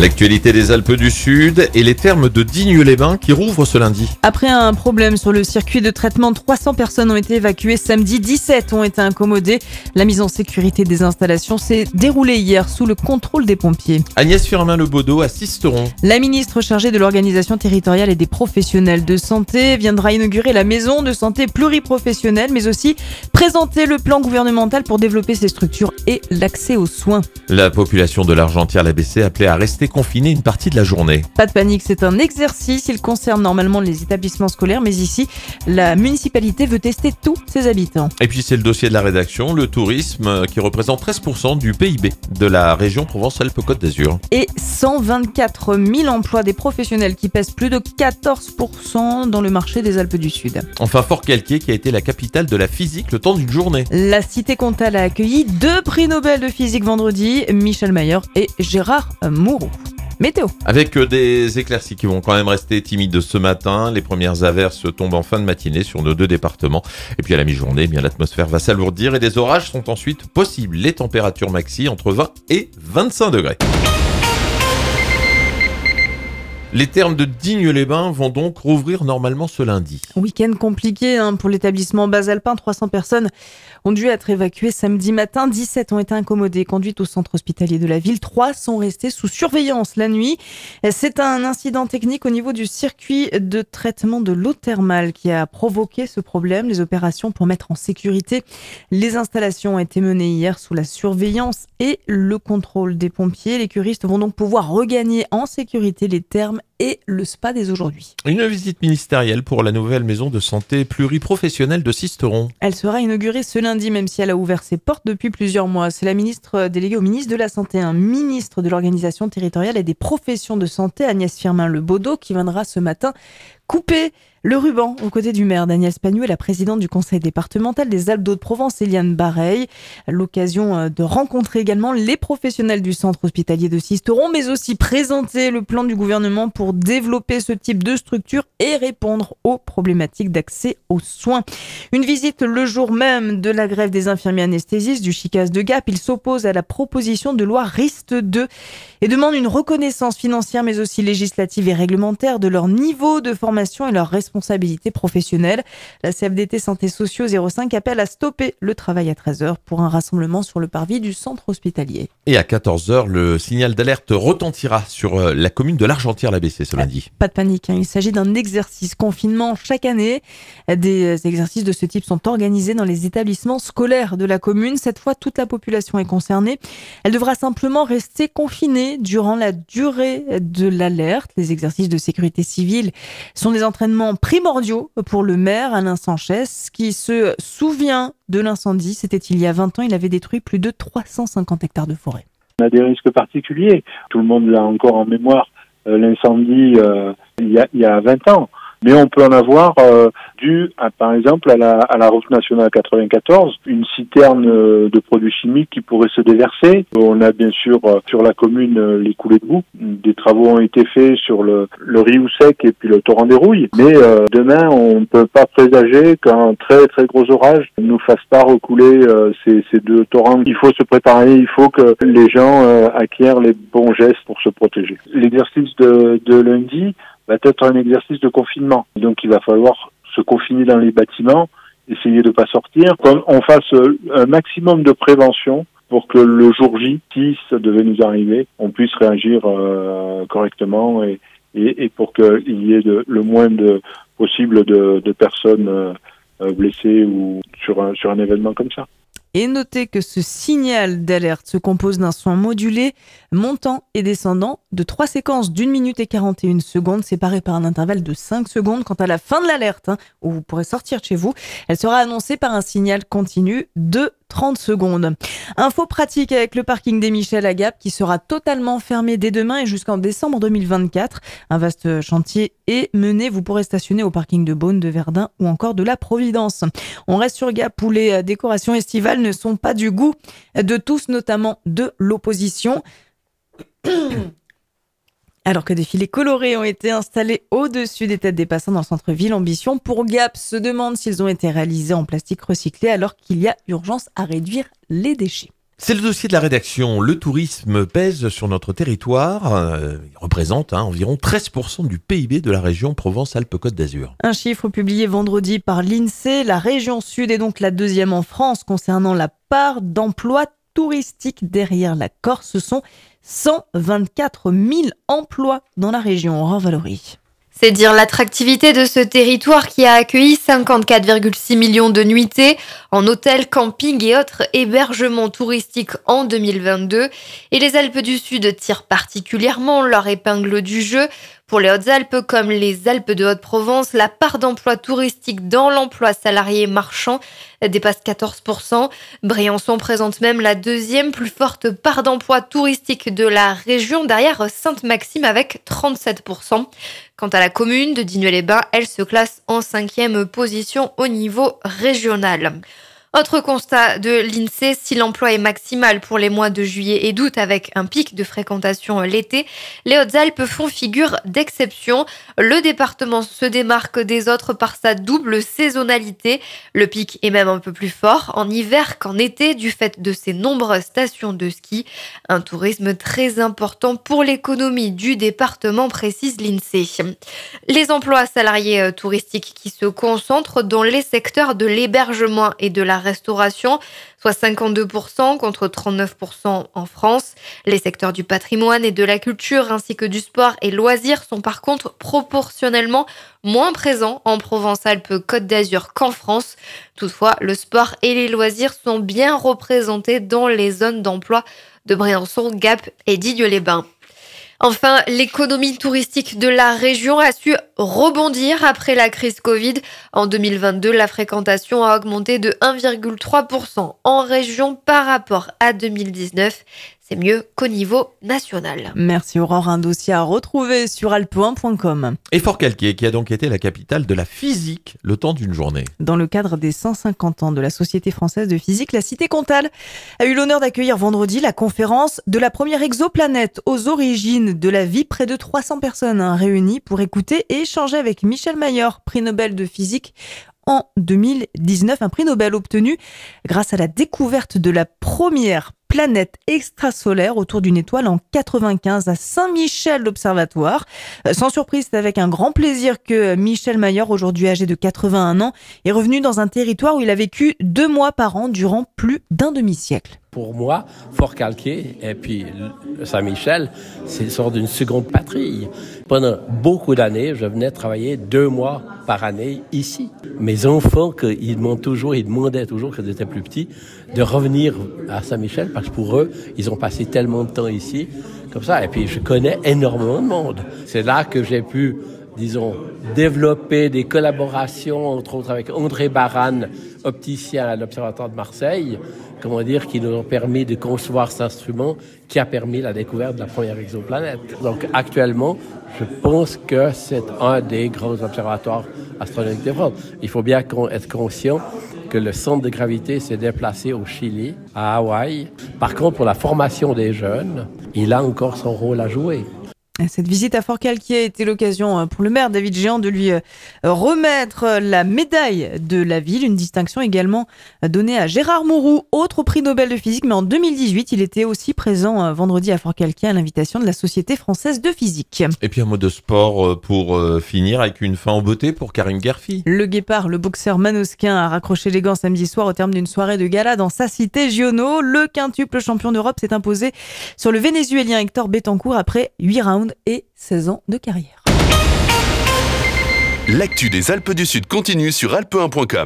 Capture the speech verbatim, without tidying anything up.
L'actualité des Alpes du Sud et les thermes de Digne-les-Bains qui rouvrent ce lundi. Après un problème sur le circuit de traitement, trois cents personnes ont été évacuées samedi, dix-sept ont été incommodées. La mise en sécurité des installations s'est déroulée hier sous le contrôle des pompiers. Agnès Firmin-Lebaudot à Sisteron. La ministre chargée de l'organisation territoriale et des professionnels de santé viendra inaugurer la maison de santé pluriprofessionnelle, mais aussi présenter le plan gouvernemental pour développer ces structures et l'accès aux soins. La population de l'Argentière-l'A B C appelée à rester confinée une partie de la journée. Pas de panique, c'est un exercice. Il concerne normalement les établissements scolaires, mais ici, la municipalité veut tester tous ses habitants. Et puis c'est le dossier de la rédaction, le tourisme qui représente treize pour cent du P I B de la région Provence-Alpes-Côte d'Azur. Et cent vingt-quatre mille emplois des professionnels qui pèsent plus de quatorze pour cent dans le marché des Alpes du Sud. Enfin, Forcalquier qui a été la capitale de la physique le temps d'une journée. La cité comtale a accueilli deux prix Nobel de physique vendredi, Michel Mayer et Gérard Mourou. Météo. Avec des éclaircies qui vont quand même rester timides ce matin. Les premières averses tombent en fin de matinée sur nos deux départements. Et puis à la mi-journée, eh bien l'atmosphère va s'alourdir et des orages sont ensuite possibles. Les températures maxi entre vingt et vingt-cinq degrés. Les thermes de Digne-les-Bains vont donc rouvrir normalement ce lundi. Week-end compliqué hein, pour l'établissement basalpin. trois cents personnes ont dû être évacuées samedi matin. dix-sept ont été incommodées, conduites au centre hospitalier de la ville. trois sont restées sous surveillance la nuit. C'est un incident technique au niveau du circuit de traitement de l'eau thermale qui a provoqué ce problème. Les opérations pour mettre en sécurité les installations ont été menées hier sous la surveillance et le contrôle des pompiers. Les curistes vont donc pouvoir regagner en sécurité les thermes et le spa dès aujourd'hui. Une visite ministérielle pour la nouvelle maison de santé pluriprofessionnelle de Sisteron. Elle sera inaugurée ce lundi, même si elle a ouvert ses portes depuis plusieurs mois. C'est la ministre déléguée au ministre de la Santé, un ministre de l'organisation territoriale et des professions de santé, Agnès Firmin-Lebaudot, qui viendra ce matin couper le ruban aux côtés du maire Daniel Spagnou et la présidente du conseil départemental des Alpes-de-Haute-Provence, Eliane Bareil. L'occasion de rencontrer également les professionnels du centre hospitalier de Sisteron, mais aussi présenter le plan du gouvernement pour développer ce type de structure et répondre aux problématiques d'accès aux soins. Une visite le jour même de la grève des infirmiers anesthésistes du Chicas de Gap. Il s'oppose à la proposition de loi RIST deux et demande une reconnaissance financière mais aussi législative et réglementaire de leur niveau de formation et leur responsabilité professionnelle. La C F D T Santé Sociaux zéro cinq appelle à stopper le travail à treize heures pour un rassemblement sur le parvis du centre hospitalier. Et à quatorze heures, le signal d'alerte retentira sur la commune de l'Argentière-l'A B C ce lundi. Pas de panique, hein. Il s'agit d'un exercice confinement chaque année. Des exercices de ce type sont organisés dans les établissements scolaires de la commune. Cette fois, toute la population est concernée. Elle devra simplement rester confinée durant la durée de l'alerte. Les exercices de sécurité civile sont des entraînements primordiaux pour le maire Alain Sanchez, qui se souvient de l'incendie. C'était il y a vingt ans. Il avait détruit plus de trois cent cinquante hectares de forêt. On a des risques particuliers. Tout le monde l'a encore en mémoire. Euh, l'incendie euh, il, y a, il y a vingt ans. Mais on peut en avoir euh, dû, à, par exemple, à la, à la route nationale quatre-vingt-quatorze, une citerne euh, de produits chimiques qui pourrait se déverser. On a bien sûr euh, sur la commune euh, les coulées de boue. Des travaux ont été faits sur le, le Riou sec et puis le torrent des Rouilles. Mais euh, demain, on ne peut pas présager qu'un très très gros orage ne nous fasse pas recouler euh, ces, ces deux torrents. Il faut se préparer, il faut que les gens euh, acquièrent les bons gestes pour se protéger. L'exercice de, de lundi va être un exercice de confinement. Donc il va falloir se confiner dans les bâtiments, essayer de ne pas sortir, qu'on fasse un maximum de prévention pour que le jour J, si ça devait nous arriver, on puisse réagir euh, correctement et, et, et pour qu'il y ait de, le moins de possible de, de personnes euh, blessées ou sur un, sur un événement comme ça. Et notez que ce signal d'alerte se compose d'un son modulé, montant et descendant de trois séquences d'une minute et quarante et une secondes séparées par un intervalle de cinq secondes. Quant à la fin de l'alerte, hein, où vous pourrez sortir de chez vous, elle sera annoncée par un signal continu de trente secondes. Info pratique avec le parking des Michel à Gap qui sera totalement fermé dès demain et jusqu'en décembre deux mille vingt-quatre. Un vaste chantier est mené. Vous pourrez stationner au parking de Beaune, de Verdun ou encore de la Providence. On reste sur Gap où les décorations estivales ne sont pas du goût de tous, notamment de l'opposition. Alors que des filets colorés ont été installés au-dessus des têtes des passants dans le centre-ville, Ambition pour Gap se demande s'ils ont été réalisés en plastique recyclé alors qu'il y a urgence à réduire les déchets. C'est le dossier de la rédaction. Le tourisme pèse sur notre territoire. Euh, il représente hein, environ treize pour cent du P I B de la région Provence-Alpes-Côte d'Azur. Un chiffre publié vendredi par l'INSEE. La région sud est donc la deuxième en France concernant la part d'emplois touristiques. Derrière la Corse, ce sont cent vingt-quatre mille emplois dans la région. Aurore Valory. C'est dire l'attractivité de ce territoire qui a accueilli cinquante-quatre virgule six millions de nuitées en hôtels, campings et autres hébergements touristiques en deux mille vingt-deux. Et les Alpes du Sud tirent particulièrement leur épingle du jeu. Pour les Hautes-Alpes comme les Alpes de Haute-Provence, la part d'emploi touristique dans l'emploi salarié marchand dépasse quatorze pour cent. Briançon présente même la deuxième plus forte part d'emploi touristique de la région, derrière Sainte-Maxime avec trente-sept pour cent. Quant à la commune de Digne-les-Bains, elle se classe en cinquième position au niveau régional. Autre constat de l'INSEE, si l'emploi est maximal pour les mois de juillet et d'août avec un pic de fréquentation l'été, les Hautes-Alpes font figure d'exception. Le département se démarque des autres par sa double saisonnalité. Le pic est même un peu plus fort en hiver qu'en été du fait de ses nombreuses stations de ski. Un tourisme très important pour l'économie du département, précise l'INSEE. Les emplois salariés touristiques qui se concentrent dans les secteurs de l'hébergement et de la restauration, soit cinquante-deux pour cent contre trente-neuf pour cent en France. Les secteurs du patrimoine et de la culture ainsi que du sport et loisirs sont par contre proportionnellement moins présents en Provence-Alpes-Côte d'Azur qu'en France. Toutefois, le sport et les loisirs sont bien représentés dans les zones d'emploi de Briançon, Gap et Digne-les-Bains. Enfin, l'économie touristique de la région a su rebondir après la crise Covid. En deux mille vingt-deux, la fréquentation a augmenté de un virgule trois pour cent en région par rapport à deux mille dix-neuf. C'est mieux qu'au niveau national. Merci Aurore, un dossier à retrouver sur alpe un point com. Et Forcalquier, qui a donc été la capitale de la physique le temps d'une journée. Dans le cadre des cent cinquante ans de la Société française de physique, la Cité Comtale a eu l'honneur d'accueillir vendredi la conférence de la première exoplanète aux origines de la vie. Près de trois cents personnes hein, réunies pour écouter et échanger avec Michel Mayor, prix Nobel de physique en deux mille dix-neuf. Un prix Nobel obtenu grâce à la découverte de la première planète extrasolaire autour d'une étoile en quatre-vingt-quinze à Saint-Michel d'Observatoire. Sans surprise, c'est avec un grand plaisir que Michel Mayor, aujourd'hui âgé de quatre-vingt-un ans, est revenu dans un territoire où il a vécu deux mois par an durant plus d'un demi-siècle. Pour moi, Forcalquier et puis Saint-Michel, c'est une sorte d'une seconde patrie. Pendant beaucoup d'années, je venais travailler deux mois par année ici. Mes enfants, ils m'ont toujours, ils demandaient toujours quand j'étais plus petit, de revenir à Saint-Michel parce que pour eux, ils ont passé tellement de temps ici, comme ça. Et puis, je connais énormément de monde. C'est là que j'ai pu, disons, développer des collaborations, entre autres avec André Baran, opticien à l'Observatoire de Marseille, comment dire, qui nous ont permis de concevoir cet instrument qui a permis la découverte de la première exoplanète. Donc actuellement, je pense que c'est un des grands observatoires astronomiques de France. Il faut bien être conscient que le centre de gravité s'est déplacé au Chili, à Hawaï. Par contre, pour la formation des jeunes, il a encore son rôle à jouer. Cette visite à Forcalquier a été l'occasion pour le maire David Géant de lui remettre la médaille de la ville, une distinction également donnée à Gérard Mourou, autre prix Nobel de physique, mais en deux mille dix-huit, il était aussi présent vendredi à Forcalquier à l'invitation de la Société française de physique. Et puis un mot de sport pour finir avec une fin en beauté pour Karim Gerfi. Le Guépard, le boxeur manosquin, a raccroché les gants samedi soir au terme d'une soirée de gala dans sa cité Giono. Le quintuple champion d'Europe s'est imposé sur le Vénézuélien Hector Betancourt après huit rounds et seize ans de carrière. L'actu des Alpes du Sud continue sur alpe un point com.